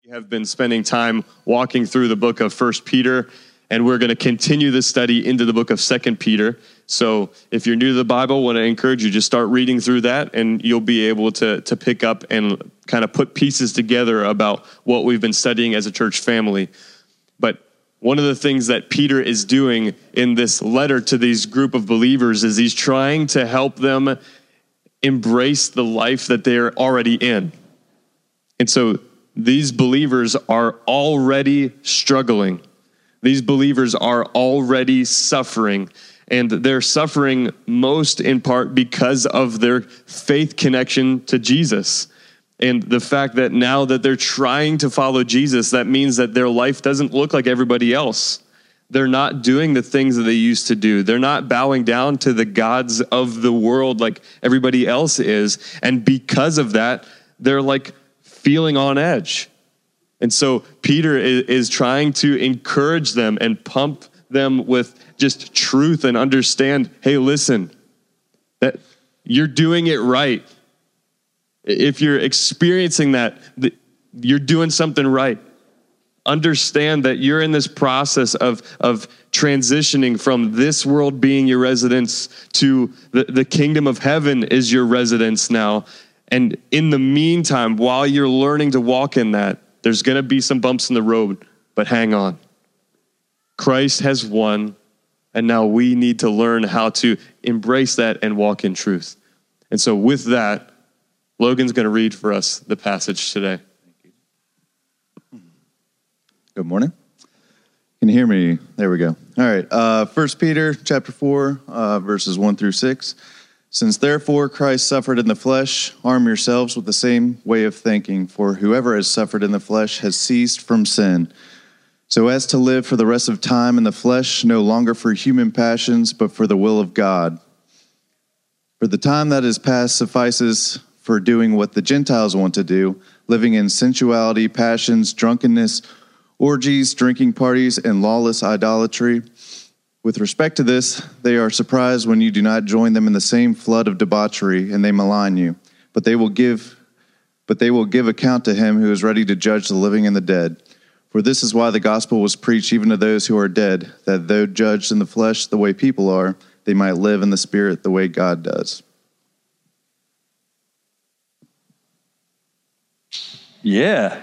We have been spending time walking through the book of 1 Peter, and we're going to continue this study into the book of 2 Peter. So if you're new to the Bible, I want to encourage you, just start reading through that, and you'll be able to pick up and kind of put pieces together about what we've been studying as a church family. But one of the things that Peter is doing in this letter to these group of believers is he's trying to help them embrace the life that they're already in. And so these believers are already struggling. These believers are already suffering. And they're suffering most in part because of their faith connection to Jesus. And the fact that now that they're trying to follow Jesus, that means that their life doesn't look like everybody else. They're not doing the things that they used to do. They're not bowing down to the gods of the world like everybody else is. And because of that, they're like feeling on edge. And so Peter is trying to encourage them and pump them with just truth and understand, hey, listen, that you're doing it right. If you're experiencing that, you're doing something right. Understand that you're in this process of transitioning from this world being your residence to the kingdom of heaven is your residence now. And in the meantime, while you're learning to walk in that, there's going to be some bumps in the road, but hang on. Christ has won, and now we need to learn how to embrace that and walk in truth. And so with that, Logan's going to read for us the passage today. Good morning. Can you hear me? There we go. All right. 1 Peter chapter 4, verses 1 through 6. Since therefore Christ suffered in the flesh, arm yourselves with the same way of thinking, for whoever has suffered in the flesh has ceased from sin, so as to live for the rest of time in the flesh, no longer for human passions, but for the will of God. For the time that is past suffices for doing what the Gentiles want to do, living in sensuality, passions, drunkenness, orgies, drinking parties, and lawless idolatry. With respect to this, they are surprised when you do not join them in the same flood of debauchery, and they malign you. But they will give account to him who is ready to judge the living and the dead. For this is why the gospel was preached even to those who are dead, that though judged in the flesh the way people are, they might live in the spirit the way God does. Yeah.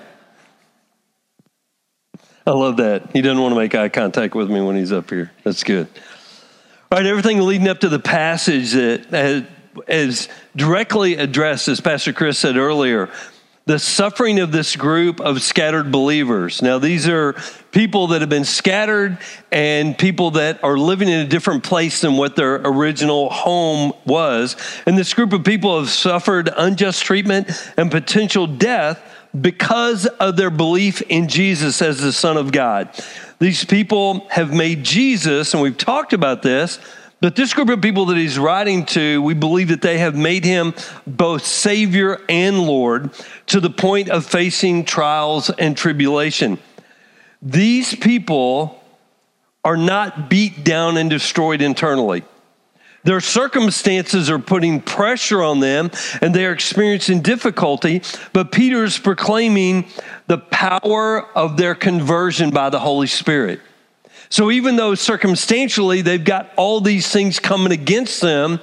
I love that. He doesn't want to make eye contact with me when he's up here. That's good. All right, everything leading up to the passage that is directly addressed, as Pastor Chris said earlier, the suffering of this group of scattered believers. Now, these are people that have been scattered and people that are living in a different place than what their original home was. And this group of people have suffered unjust treatment and potential death because of their belief in Jesus as the Son of God. These people have made Jesus, and we've talked about this, but this group of people that he's writing to, we believe that they have made him both Savior and Lord to the point of facing trials and tribulation. These people are not beat down and destroyed internally. Their circumstances are putting pressure on them, and they are experiencing difficulty, but Peter is proclaiming the power of their conversion by the Holy Spirit. So even though circumstantially they've got all these things coming against them,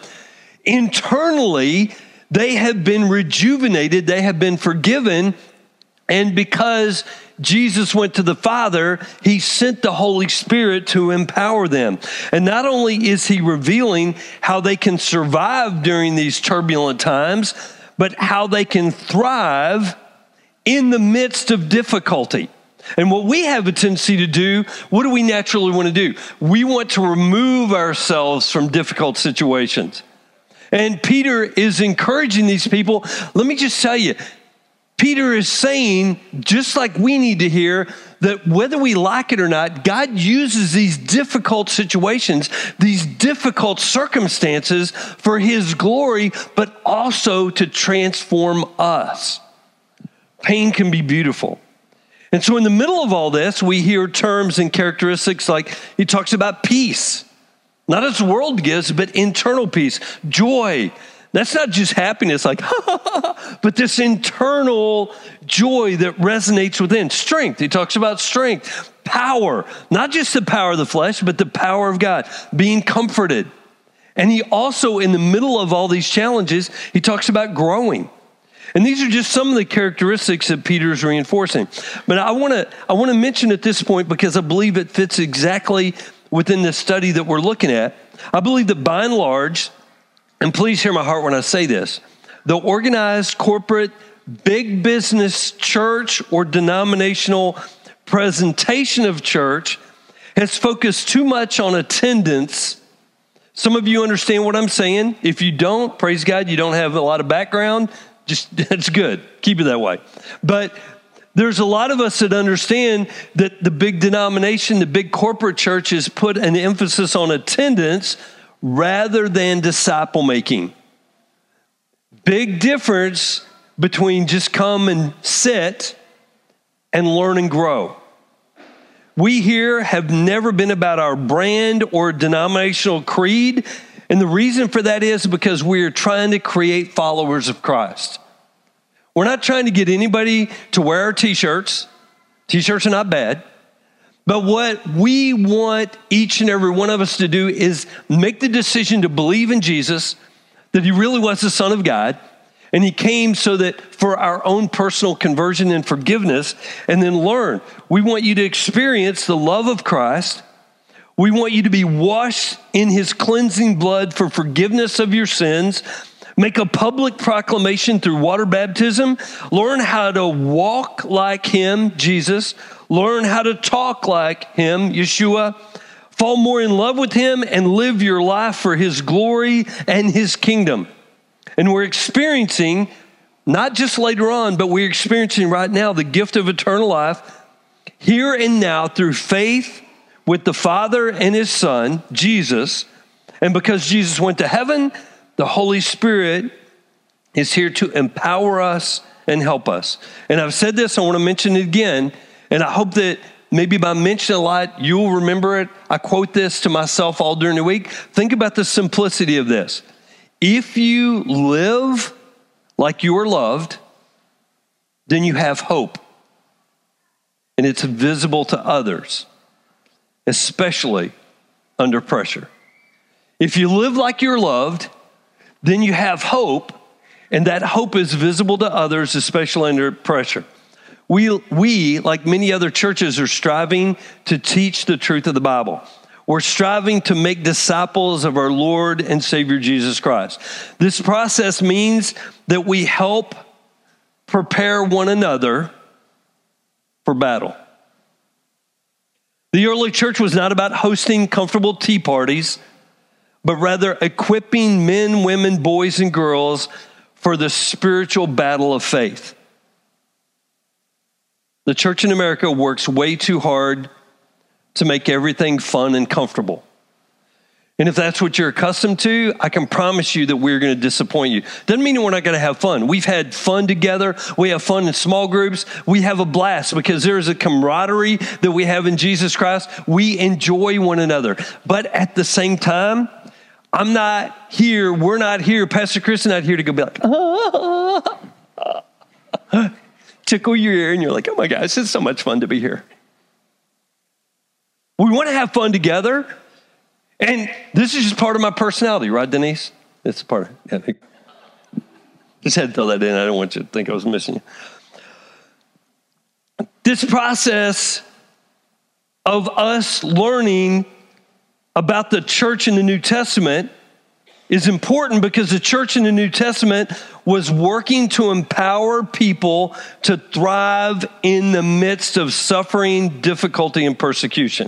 internally they have been rejuvenated, they have been forgiven, and because Jesus went to the Father, he sent the Holy Spirit to empower them. And not only is he revealing how they can survive during these turbulent times, but how they can thrive in the midst of difficulty. And what we have a tendency to do, what do we naturally want to do? We want to remove ourselves from difficult situations. And Peter is encouraging these people. Let me just tell you, Peter is saying, just like we need to hear, that whether we like it or not, God uses these difficult situations, these difficult circumstances for his glory, but also to transform us. Pain can be beautiful. And so in the middle of all this, we hear terms and characteristics like he talks about peace, not as the world gives, but internal peace, joy, That's not just happiness like, but this internal joy that resonates within. Strength, he talks about strength. Power, not just the power of the flesh, but the power of God, being comforted. And he also, in the middle of all these challenges, he talks about growing. And these are just some of the characteristics that Peter is reinforcing. But I want to mention at this point, because I believe it fits exactly within the study that we're looking at. I believe that by and large, and please hear my heart when I say this, the organized corporate big business church or denominational presentation of church has focused too much on attendance. Some of you understand what I'm saying. If you don't, praise God, you don't have a lot of background. That's good. Keep it that way. But there's a lot of us that understand that the big denomination, the big corporate churches put an emphasis on attendance rather than disciple making. Big difference between just come and sit and learn and grow. We here have never been about our brand or denominational creed. And the reason for that is because we're trying to create followers of Christ. We're not trying to get anybody to wear our t-shirts. T-shirts are not bad. But what we want each and every one of us to do is make the decision to believe in Jesus, that he really was the Son of God, and he came so that for our own personal conversion and forgiveness, and then learn. We want you to experience the love of Christ. We want you to be washed in his cleansing blood for forgiveness of your sins. Make a public proclamation through water baptism. Learn how to walk like him, Jesus. Learn how to talk like him, Yeshua. Fall more in love with him and live your life for his glory and his kingdom. And we're experiencing, not just later on, but we're experiencing right now the gift of eternal life here and now through faith with the Father and his Son, Jesus. And because Jesus went to heaven, the Holy Spirit is here to empower us and help us. And I've said this, I want to mention it again, and I hope that maybe by mentioning a lot, you'll remember it. I quote this to myself all during the week. Think about the simplicity of this. If you live like you are loved, then you have hope. And it's visible to others, especially under pressure. If you live like you're loved, then you have hope, and that hope is visible to others, especially under pressure. We, like many other churches, are striving to teach the truth of the Bible. We're striving to make disciples of our Lord and Savior Jesus Christ. This process means that we help prepare one another for battle. The early church was not about hosting comfortable tea parties, but rather equipping men, women, boys, and girls for the spiritual battle of faith. The church in America works way too hard to make everything fun and comfortable. And if that's what you're accustomed to, I can promise you that we're going to disappoint you. Doesn't mean we're not going to have fun. We've had fun together. We have fun in small groups. We have a blast because there's a camaraderie that we have in Jesus Christ. We enjoy one another. But at the same time, we're not here, Pastor Chris is not here to go be like, tickle your ear, and you're like, oh my gosh, it's so much fun to be here. We want to have fun together, and this is just part of my personality, right, Denise? It's part of it. Yeah. Just had to throw that in. I don't want you to think I was missing you. This process of us learning about the church in the New Testament is important because the church in the New Testament was working to empower people to thrive in the midst of suffering, difficulty, and persecution.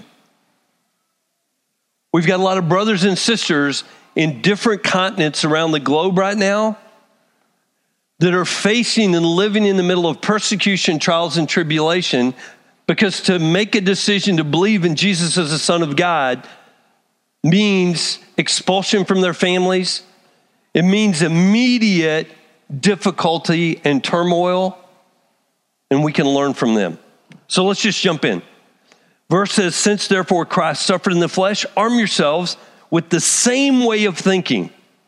We've got a lot of brothers and sisters in different continents around the globe right now that are facing and living in the middle of persecution, trials, and tribulation, because to make a decision to believe in Jesus as the Son of God means expulsion from their families. It means immediate difficulty and turmoil, and we can learn from them. So let's just jump in. Verse says, since therefore Christ suffered in the flesh, arm yourselves with the same way of thinking.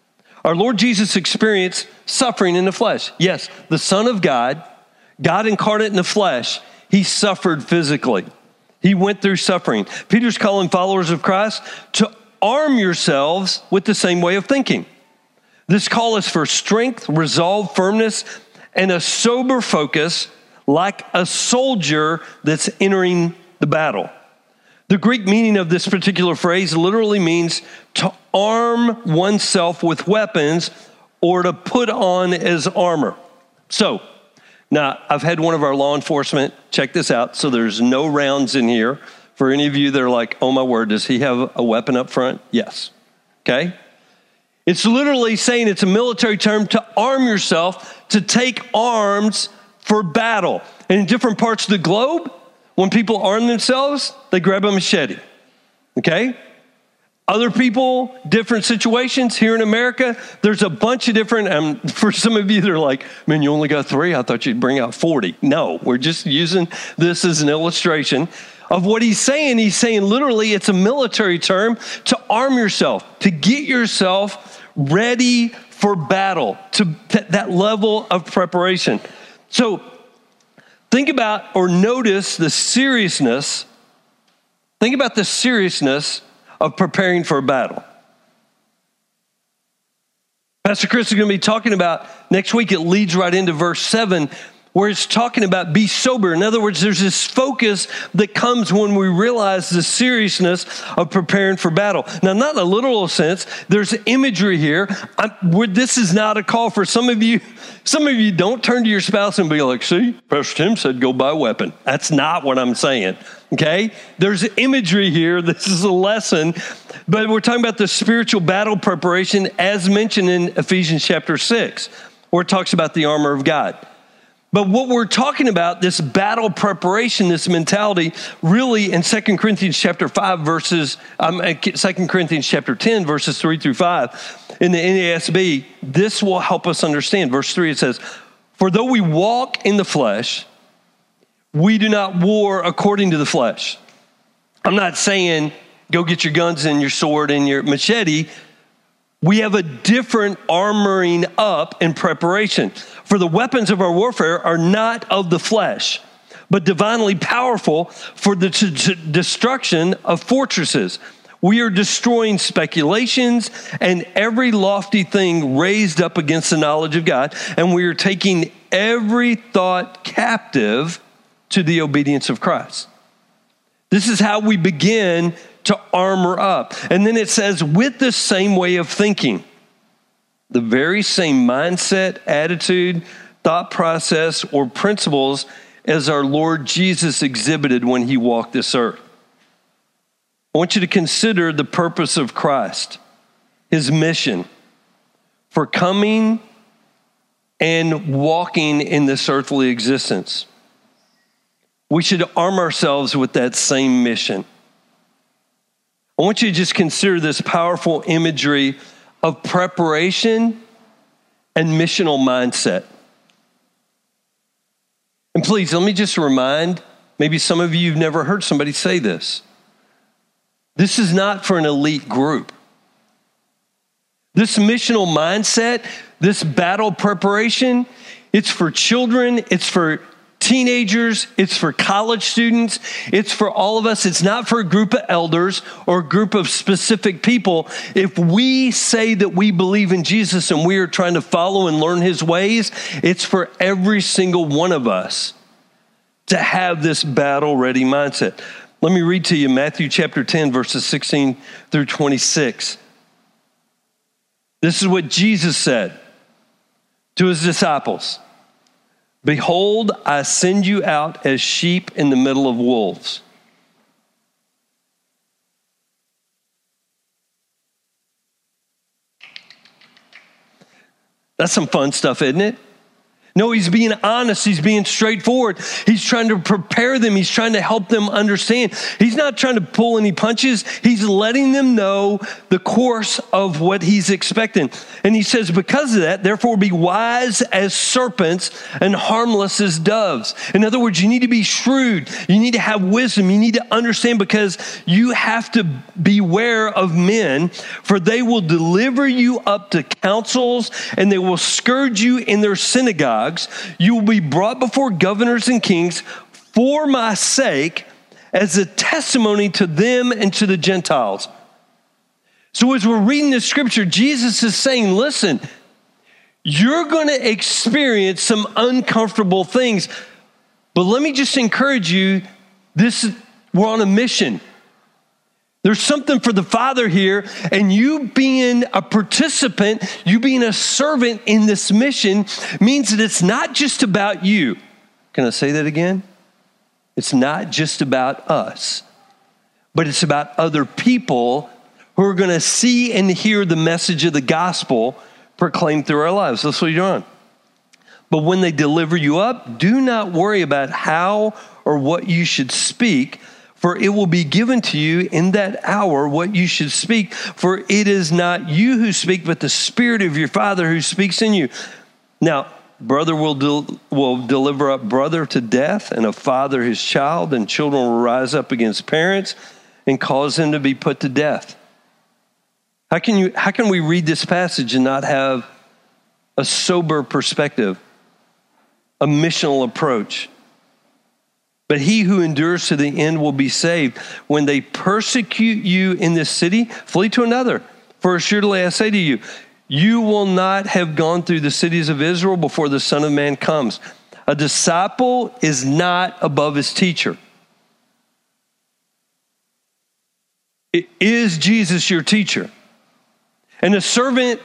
Our Lord Jesus experienced suffering in the flesh. Yes, the Son of God, God incarnate in the flesh, he suffered physically. He went through suffering. Peter's calling followers of Christ to arm yourselves with the same way of thinking. This call is for strength, resolve, firmness, and a sober focus like a soldier that's entering the battle. The Greek meaning of this particular phrase literally means to arm oneself with weapons or to put on as armor. So, now I've had one of our law enforcement check this out, so there's no rounds in here. For any of you that are like, oh my word, does he have a weapon up front? Yes. Okay? It's literally saying it's a military term to arm yourself, to take arms for battle. And in different parts of the globe, when people arm themselves, they grab a machete. Okay? Other people, different situations. Here in America, there's a bunch of different, for some of you, they're like, man, you only got 3? I thought you'd bring out 40. No, we're just using this as an illustration of what he's saying. He's saying literally it's a military term to arm yourself, to get yourself ready for battle, to that level of preparation. So think about or notice the seriousness. Think about the seriousness of preparing for a battle. Pastor Chris is going to be talking about next week. It leads right into verse 7, where it's talking about be sober. In other words, there's this focus that comes when we realize the seriousness of preparing for battle. Now, not in a literal sense. There's imagery here. This is not a call for some of you. Some of you don't turn to your spouse and be like, see, Pastor Tim said go buy a weapon. That's not what I'm saying, okay? There's imagery here. This is a lesson. But we're talking about the spiritual battle preparation as mentioned in Ephesians chapter 6, where it talks about the armor of God. But what we're talking about, this battle preparation, this mentality, really in 2 Corinthians chapter 5 verses, 2 Corinthians chapter 10 verses 3 through 5 in the NASB, this will help us understand. Verse 3, it says, for though we walk in the flesh, we do not war according to the flesh. I'm not saying go get your guns and your sword and your machete. We have a different armoring up in preparation. For the weapons of our warfare are not of the flesh, but divinely powerful for the destruction of fortresses. We are destroying speculations and every lofty thing raised up against the knowledge of God, and we are taking every thought captive to the obedience of Christ. This is how we begin to armor up. And then it says, with the same way of thinking, the very same mindset, attitude, thought process, or principles as our Lord Jesus exhibited when he walked this earth. I want you to consider the purpose of Christ, his mission for coming and walking in this earthly existence. We should arm ourselves with that same mission. I want you to just consider this powerful imagery of preparation and missional mindset. And please, let me just remind, maybe some of you have never heard somebody say this. This is not for an elite group. This missional mindset, this battle preparation, it's for children, it's for teenagers, it's for college students, it's for all of us. It's not for a group of elders or a group of specific people. If we say that we believe in Jesus and we are trying to follow and learn his ways, it's for every single one of us to have this battle-ready mindset. Let me read to you Matthew chapter 10, verses 16 through 26. This is what Jesus said to his disciples. Behold, I send you out as sheep in the middle of wolves. That's some fun stuff, isn't it? No, he's being honest. He's being straightforward. He's trying to prepare them. He's trying to help them understand. He's not trying to pull any punches. He's letting them know the course of what he's expecting. And he says, because of that, therefore be wise as serpents and harmless as doves. In other words, you need to be shrewd. You need to have wisdom. You need to understand, because you have to beware of men, for they will deliver you up to councils and they will scourge you in their synagogues. You will be brought before governors and kings for my sake as a testimony to them and to the Gentiles. So as we're reading this scripture, Jesus is saying, listen, you're going to experience some uncomfortable things, but let me just encourage you, we're on a mission. There's something for the Father here, and you being a participant, you being a servant in this mission means that it's not just about you. Can I say that again? It's not just about us, but it's about other people who are going to see and hear the message of the gospel proclaimed through our lives. That's what you're on. But when they deliver you up, do not worry about how or what you should speak, for it will be given to you in that hour what you should speak. For it is not you who speak, but the Spirit of your Father who speaks in you. Now, brother will deliver up brother to death, and a father his child, and children will rise up against parents and cause them to be put to death. How can we read this passage and not have a sober perspective, a missional approach? But he who endures to the end will be saved. When they persecute you in this city, flee to another. For assuredly I say to you, you will not have gone through the cities of Israel before the Son of Man comes. A disciple is not above his teacher. Is Jesus your teacher? And a servant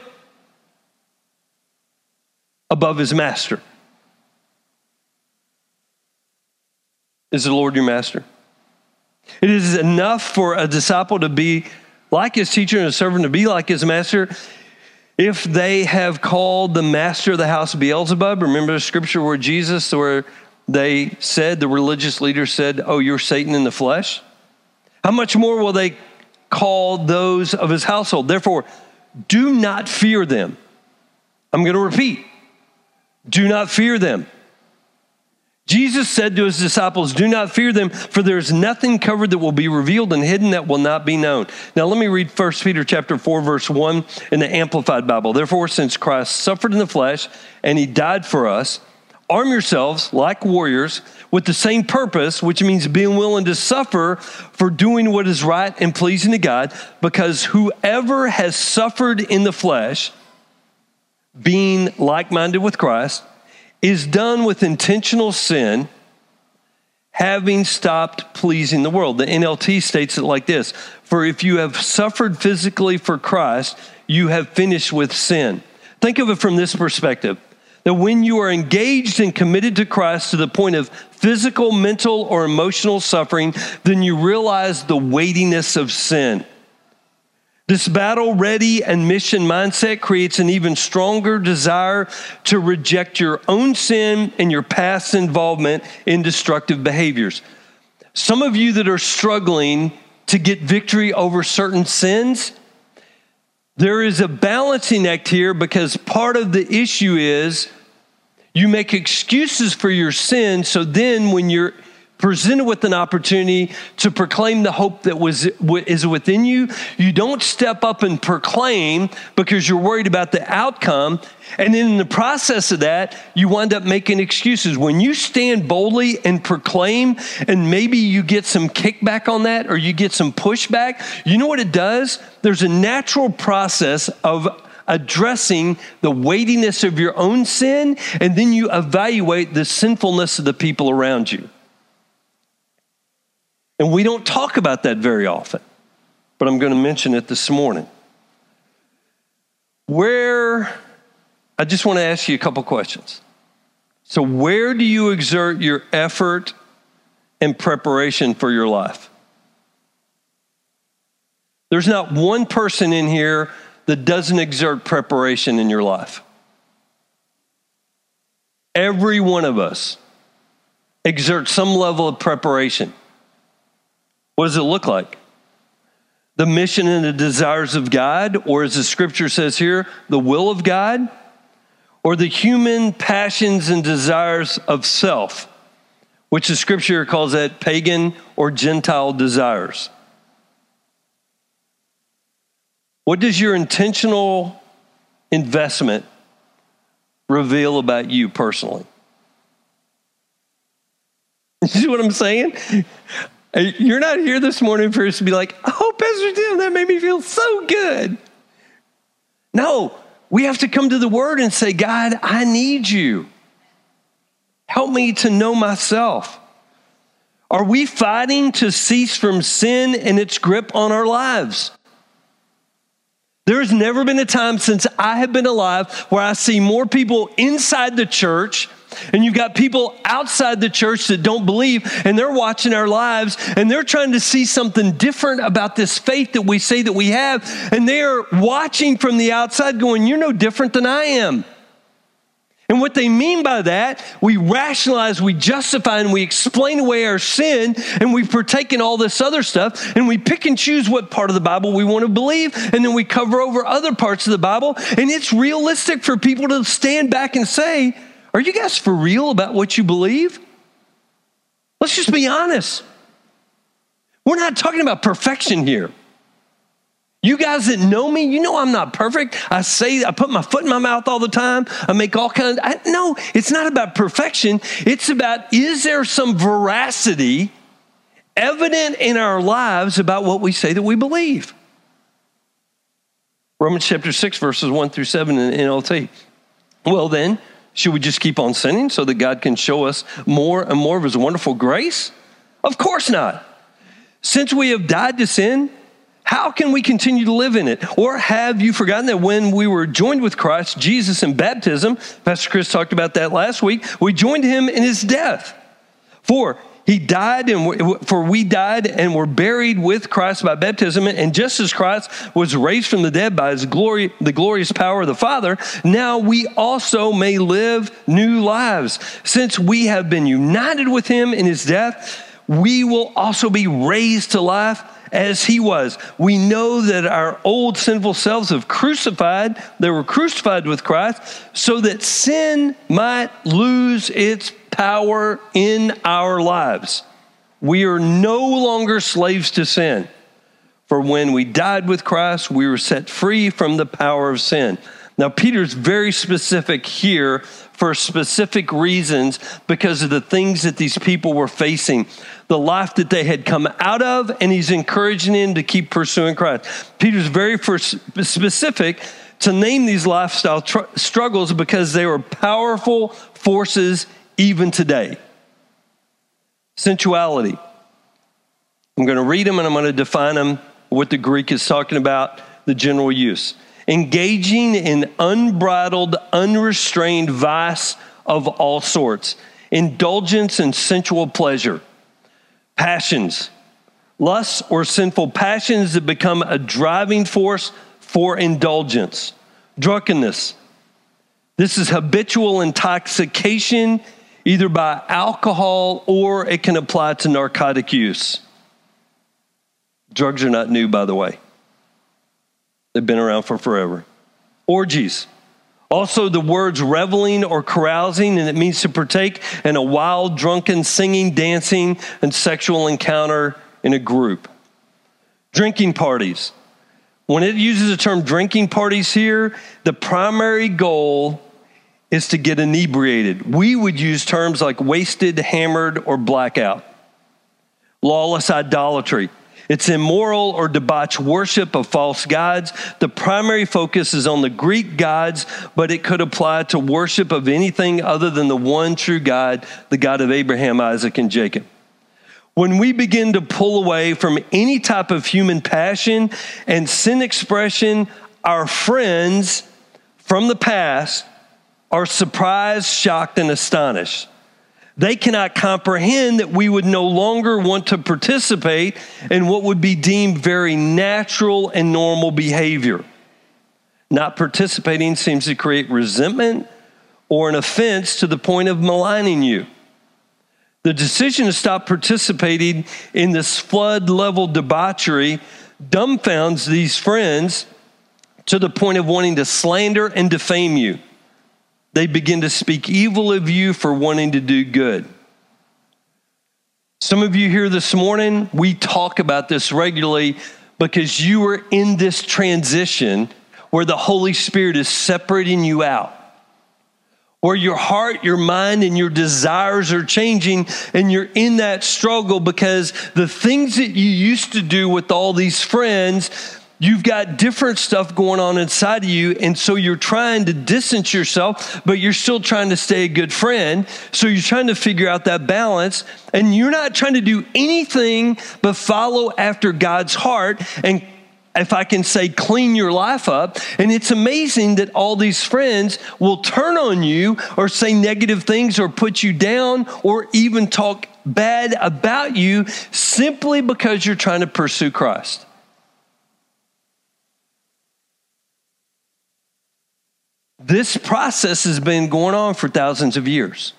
above his master. Is the Lord your master? It is enough for a disciple to be like his teacher and a servant to be like his master if they have called the master of the house Beelzebub. Remember the scripture where they said, the religious leaders said, oh, you're Satan in the flesh? How much more will they call those of his household? Therefore, do not fear them. I'm going to repeat. Do not fear them. Jesus said to his disciples, do not fear them, for there is nothing covered that will be revealed and hidden that will not be known. Now let me read 1 Peter chapter 4, verse 1 in the Amplified Bible. Therefore, since Christ suffered in the flesh and he died for us, arm yourselves like warriors with the same purpose, which means being willing to suffer for doing what is right and pleasing to God, because whoever has suffered in the flesh, being like-minded with Christ, is done with intentional sin, having stopped pleasing the world. The NLT states it like this: for if you have suffered physically for Christ, you have finished with sin. Think of it from this perspective, that when you are engaged and committed to Christ to the point of physical, mental, or emotional suffering, then you realize the weightiness of sin. This battle-ready and mission mindset creates an even stronger desire to reject your own sin and your past involvement in destructive behaviors. Some of you that are struggling to get victory over certain sins, there is a balancing act here, because part of the issue is you make excuses for your sin, so then when you're presented with an opportunity to proclaim the hope that is within you, you don't step up and proclaim because you're worried about the outcome. And then in the process of that, you wind up making excuses. When you stand boldly and proclaim, and maybe you get some kickback on that or you get some pushback, you know what it does? There's a natural process of addressing the weightiness of your own sin, and then you evaluate the sinfulness of the people around you. And we don't talk about that very often, but I'm going to mention it this morning. I just want to ask you a couple questions. So where do you exert your effort and preparation for your life? There's not one person in here that doesn't exert preparation in your life. Every one of us exerts some level of preparation. What does it look like? the mission and the desires of God, or as the scripture says here, the will of God, or the human passions and desires of self, which the scripture calls that pagan or Gentile desires? What does your intentional investment reveal about you personally? You see what I'm saying? You're not here this morning for us to be like, oh, Pastor Tim, that made me feel so good. No, we have to come to the Word and say, God, I need you. Help me to know myself. Are we fighting to cease from sin and its grip on our lives? There has never been a time since I have been alive where I see more people inside the church, and you've got people outside the church that don't believe, and they're watching our lives, and they're trying to see something different about this faith that we say that we have, and they're watching from the outside going, you're no different than I am. And what they mean by that, we rationalize, we justify, and we explain away our sin, and we partake in all this other stuff, and we pick and choose what part of the Bible we want to believe, and then we cover over other parts of the Bible, and it's realistic for people to stand back and say, are you guys for real about what you believe? Let's just be honest. We're not talking about perfection here. You guys that know me, you know I'm not perfect. I put my foot in my mouth all the time. I make all kinds no, it's not about perfection. It's about, is there some veracity evident in our lives about what we say that we believe? Romans chapter 6, verses 1 through 7 in NLT. Well then, should we just keep on sinning so that God can show us more and more of his wonderful grace? Of course not. Since we have died to sin, how can we continue to live in it? Or have you forgotten that when we were joined with Christ Jesus in baptism, Pastor Chris talked about that last week, we joined him in his death. For we died and were buried with Christ by baptism, and just as Christ was raised from the dead by his glory, the glorious power of the Father, now we also may live new lives. Since we have been united with him in his death, we will also be raised to life as he was. We know that our old sinful selves they were crucified with Christ, so that sin might lose its power in our lives. We are no longer slaves to sin. For when we died with Christ, we were set free from the power of sin. Now, Peter's very specific here for specific reasons because of the things that these people were facing, the life that they had come out of, and he's encouraging them to keep pursuing Christ. Peter's very specific to name these lifestyle struggles because they were powerful forces even today. Sensuality. I'm going to read them and I'm going to define them, what the Greek is talking about, the general use. Engaging in unbridled, unrestrained vice of all sorts. Indulgence in sensual pleasure. Passions. Lusts or sinful passions that become a driving force for indulgence. Drunkenness. This is habitual intoxication, either by alcohol or it can apply to narcotic use. Drugs are not new, by the way. They've been around for forever. Orgies. Also the words reveling or carousing, and it means to partake in a wild, drunken, singing, dancing, and sexual encounter in a group. Drinking parties. When it uses the term drinking parties here, the primary goal is to get inebriated. We would use terms like wasted, hammered, or blackout. Lawless idolatry. It's immoral or debauched worship of false gods. The primary focus is on the Greek gods, but it could apply to worship of anything other than the one true God, the God of Abraham, Isaac, and Jacob. When we begin to pull away from any type of human passion and sin expression, our friends from the past are surprised, shocked, and astonished. They cannot comprehend that we would no longer want to participate in what would be deemed very natural and normal behavior. Not participating seems to create resentment or an offense to the point of maligning you. The decision to stop participating in this flood-level debauchery dumbfounds these friends to the point of wanting to slander and defame you. They begin to speak evil of you for wanting to do good. Some of you here this morning, we talk about this regularly because you are in this transition where the Holy Spirit is separating you out, where your heart, your mind, and your desires are changing, and you're in that struggle because the things that you used to do with all these friends, you've got different stuff going on inside of you, and so you're trying to distance yourself, but you're still trying to stay a good friend. So you're trying to figure out that balance, and you're not trying to do anything but follow after God's heart and, if I can say, clean your life up. And it's amazing that all these friends will turn on you or say negative things or put you down or even talk bad about you simply because you're trying to pursue Christ. This process has been going on for thousands of years.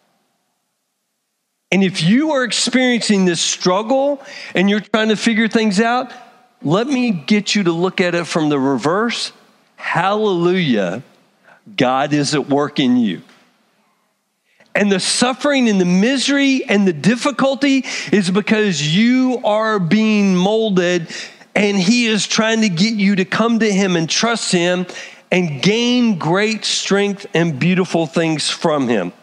And if you are experiencing this struggle and you're trying to figure things out, let me get you to look at it from the reverse. Hallelujah, God is at work in you. And the suffering and the misery and the difficulty is because you are being molded, and He is trying to get you to come to Him and trust Him and gain great strength and beautiful things from Him.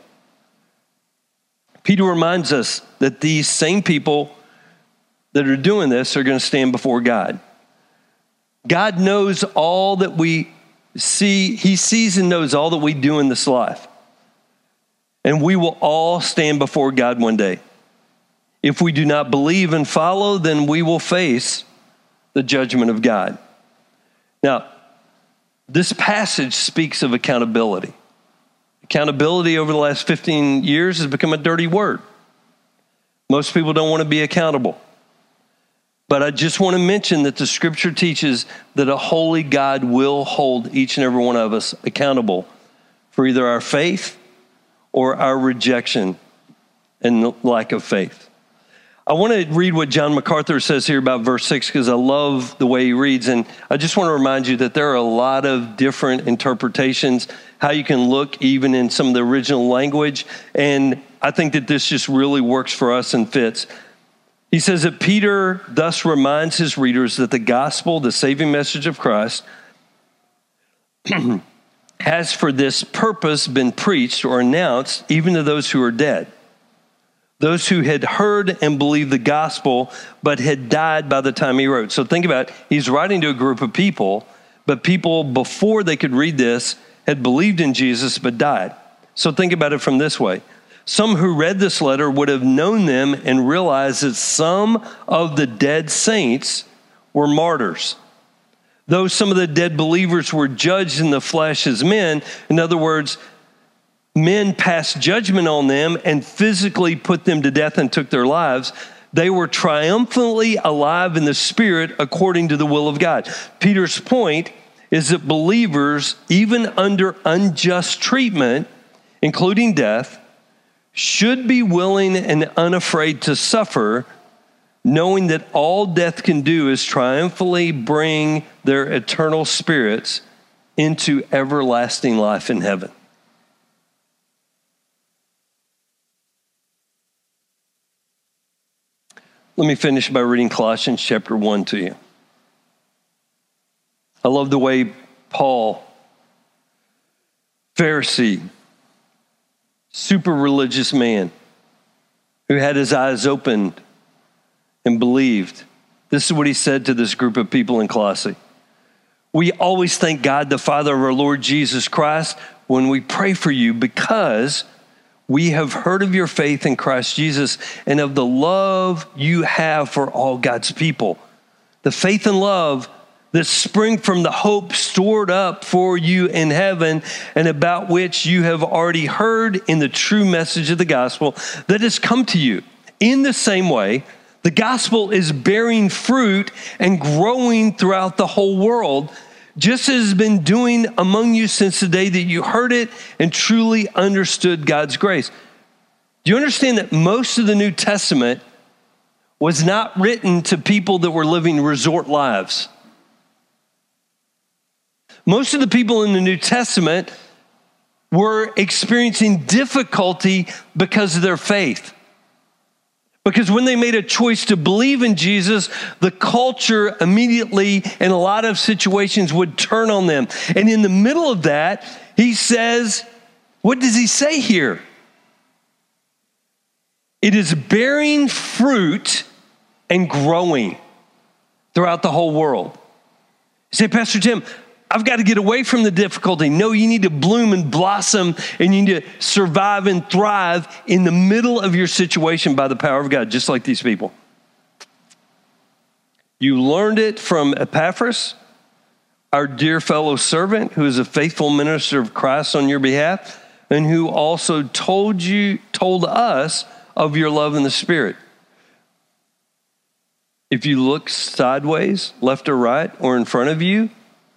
Peter reminds us that these same people that are doing this are going to stand before God. God knows all that we see. He sees and knows all that we do in this life. And we will all stand before God one day. If we do not believe and follow, then we will face the judgment of God. Now, this passage speaks of accountability. Accountability over the last 15 years has become a dirty word. Most people don't want to be accountable. But I just want to mention that the scripture teaches that a holy God will hold each and every one of us accountable for either our faith or our rejection and lack of faith. I want to read what John MacArthur says here about verse 6 because I love the way he reads. And I just want to remind you that there are a lot of different interpretations, how you can look even in some of the original language. And I think that this just really works for us and fits. He says that Peter thus reminds his readers that the gospel, the saving message of Christ, has for this purpose been preached or announced even to those who are dead. Those who had heard and believed the gospel, but had died by the time he wrote. So think about it. He's writing to a group of people, but people before they could read this had believed in Jesus, but died. So think about it from this way. Some who read this letter would have known them and realized that some of the dead saints were martyrs. Though some of the dead believers were judged in the flesh as men, in other words, men passed judgment on them and physically put them to death and took their lives, they were triumphantly alive in the spirit according to the will of God. Peter's point is that believers, even under unjust treatment, including death, should be willing and unafraid to suffer, knowing that all death can do is triumphantly bring their eternal spirits into everlasting life in heaven. Let me finish by reading Colossians chapter 1 to you. I love the way Paul, Pharisee, super religious man who had his eyes opened and believed. This is what he said to this group of people in Colossae. We always thank God, the Father of our Lord Jesus Christ, when we pray for you because we have heard of your faith in Christ Jesus and of the love you have for all God's people. The faith and love that spring from the hope stored up for you in heaven and about which you have already heard in the true message of the gospel that has come to you. In the same way, the gospel is bearing fruit and growing throughout the whole world, just as it has been doing among you since the day that you heard it and truly understood God's grace. Do you understand that most of the New Testament was not written to people that were living resort lives. Most of the people in the New Testament were experiencing difficulty because of their faith. Because when they made a choice to believe in Jesus, the culture immediately, in a lot of situations, would turn on them. And in the middle of that, he says, what does he say here? It is bearing fruit and growing throughout the whole world. You say, Pastor Tim, I've got to get away from the difficulty. No, you need to bloom and blossom, and you need to survive and thrive in the middle of your situation by the power of God, just like these people. You learned it from Epaphras, our dear fellow servant, who is a faithful minister of Christ on your behalf, and who also told us of your love in the Spirit. If you look sideways, left or right, or in front of you,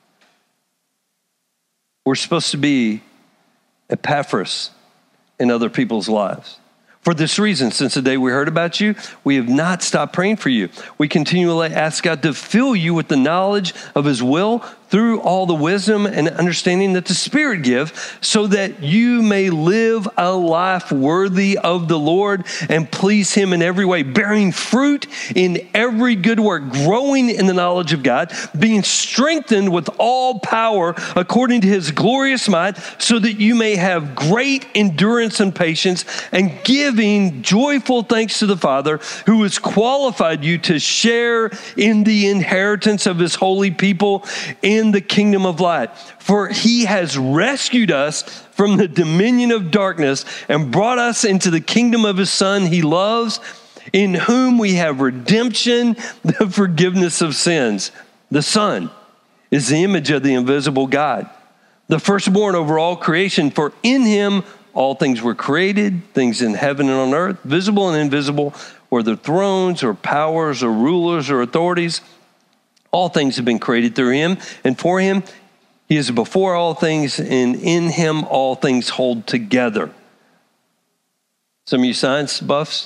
we're supposed to be Epaphras in other people's lives. For this reason, since the day we heard about you, we have not stopped praying for you. We continually ask God to fill you with the knowledge of his will through all the wisdom and understanding that the Spirit gives, so that you may live a life worthy of the Lord and please him in every way, bearing fruit in every good work, growing in the knowledge of God, being strengthened with all power according to his glorious might, so that you may have great endurance and patience, and giving joyful thanks to the Father who has qualified you to share in the inheritance of his holy people in the kingdom of light. For he has rescued us from the dominion of darkness and brought us into the kingdom of his Son he loves, in whom we have redemption, the forgiveness of sins. The Son is the image of the invisible God, the firstborn over all creation. For in him all things were created, things in heaven and on earth, visible and invisible, whether thrones or powers or rulers or authorities. All things have been created through him and for him. He is before all things, and in him all things hold together. Some of you science buffs,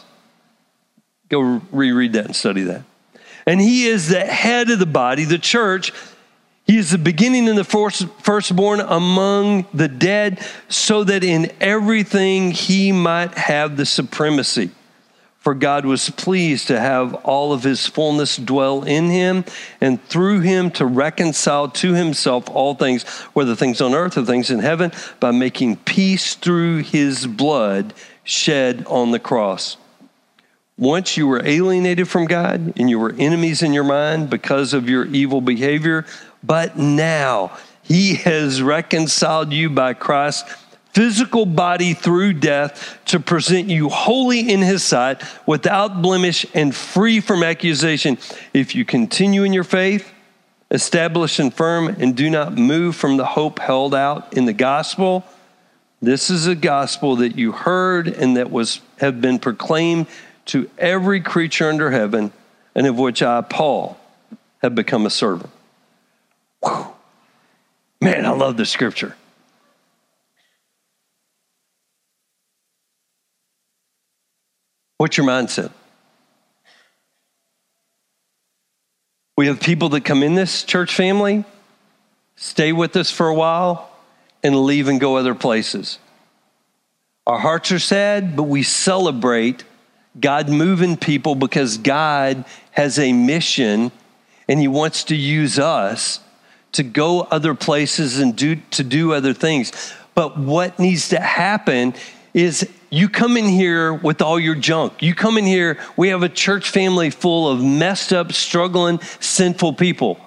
go reread that and study that. And he is the head of the body, the church. He is the beginning and the firstborn among the dead, so that in everything he might have the supremacy. For God was pleased to have all of his fullness dwell in him, and through him to reconcile to himself all things, whether things on earth or things in heaven, by making peace through his blood shed on the cross. Once you were alienated from God, and you were enemies in your mind because of your evil behavior, but now he has reconciled you by Christ's physical body through death, to present you holy in his sight, without blemish and free from accusation. If you continue in your faith, established and firm, and do not move from the hope held out in the gospel. This is a gospel that you heard and that have been proclaimed to every creature under heaven, and of which I, Paul, have become a servant. Whew. Man, I love this scripture. What's your mindset? We have people that come in this church family, stay with us for a while, and leave and go other places. Our hearts are sad, but we celebrate God moving people because God has a mission, and he wants to use us to go other places and do other things. But what needs to happen is you come in here with all your junk. You come in here, we have a church family full of messed up, struggling, sinful people.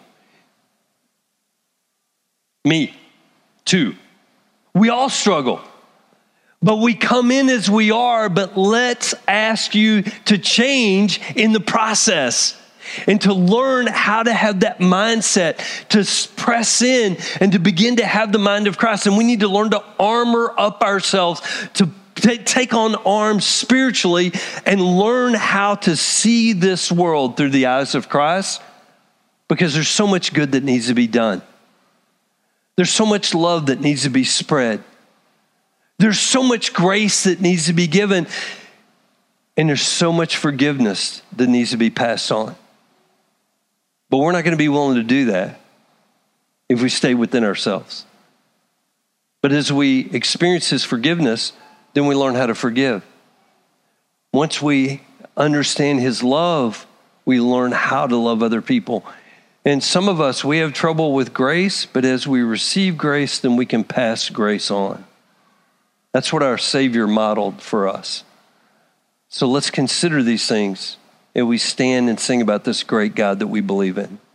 Me, too. We all struggle. But we come in as we are, but let's ask you to change in the process and to learn how to have that mindset, to press in and to begin to have the mind of Christ. And we need to learn to armor up ourselves, to take on arms spiritually and learn how to see this world through the eyes of Christ, because there's so much good that needs to be done. There's so much love that needs to be spread. There's so much grace that needs to be given. And there's so much forgiveness that needs to be passed on. But we're not going to be willing to do that if we stay within ourselves. But as we experience his forgiveness, then we learn how to forgive. Once we understand his love, we learn how to love other people. And some of us, we have trouble with grace, but as we receive grace, then we can pass grace on. That's what our Savior modeled for us. So let's consider these things and we stand and sing about this great God that we believe in.